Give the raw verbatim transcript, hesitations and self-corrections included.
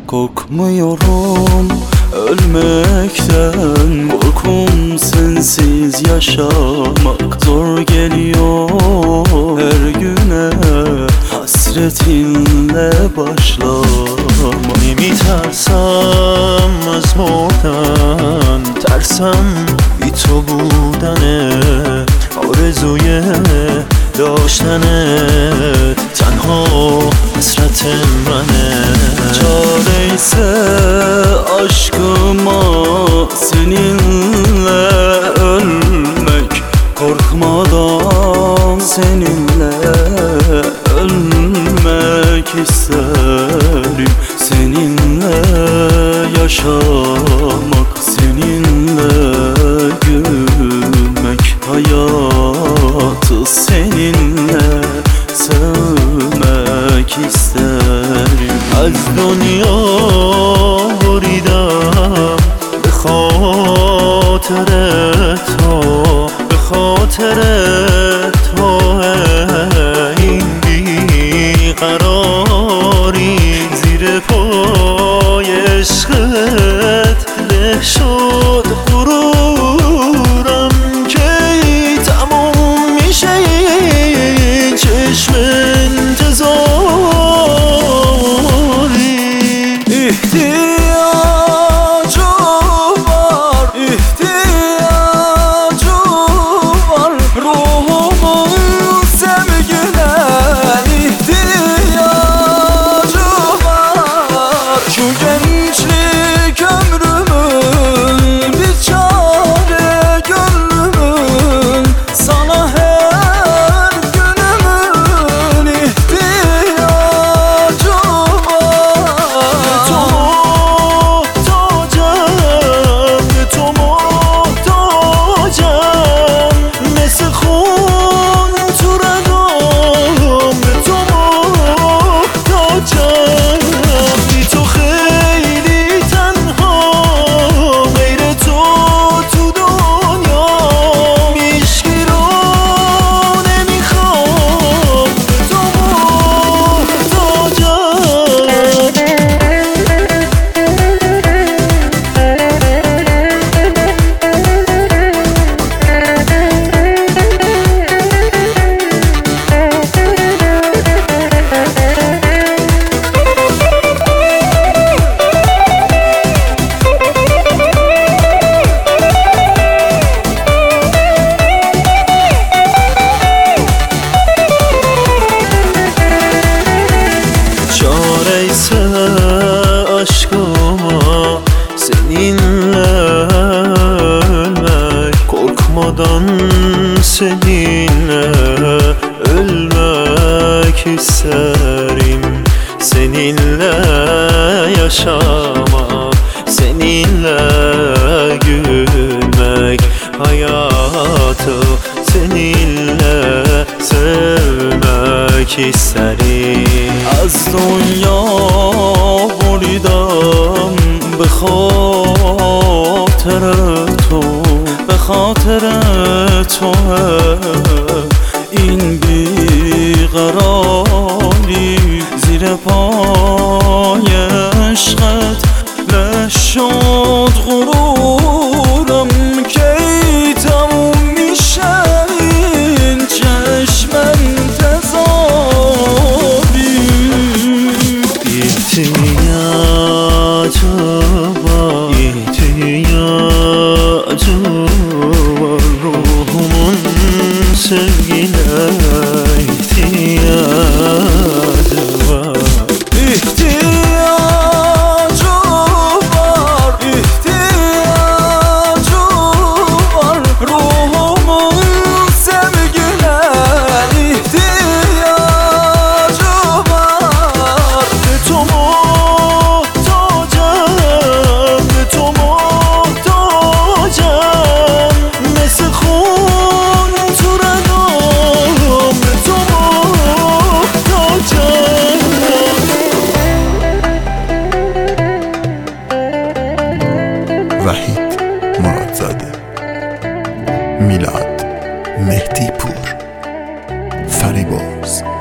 Korkmuyorum ölmekten, korkum sensiz yaşamak zor geliyor her güne. Hasretinle başlamak. نمیترسم از مردن، ترسم بی تو بودنه. آرزوی داشتنه تنها حسرت منه. Çareyse aşkıma seninle ölmek, korkmadan seninle ölmek isterim. Seninle yaşamak, seninle gülmek, hayatı seninle sevmek isterim. از دنیا بریدم به خاطر تو، به خاطر تو. این بیقراری زیر پای عشقت له شد غرورم. که تموم میشه این چشم انتظاری. İhtiyacım var, ihtiyacım var ruhumun sevgine. İhtiyacım var. Şu gençlik ömrümün bir çare gönlümün, sana her günümün ihtiyacım aşkıma seninle ölmek, korkmadan seninle ölmek isterim. Seninle yaşamak, seninle gülmek, hayatı seninle sevmek isterim. از دنیا بریدم به خاطر تو، به خاطر تو. این بیقراری زیر پای عشقت له شد غرورم. که تموم میشه این چشم انتظاری. İhtiyacım var, ihtiyacım var ruhumun sevgine. İhtiyacım var. İhtiyacım var, ihtiyacım var ruhumun sevgine. İhtiyacım var. به تو محتاجم، به تو محتاجم. مثل خون تو رگام به تو محتاجم. وحید مرادزاده، میلاد مهدی پور، فریبرز.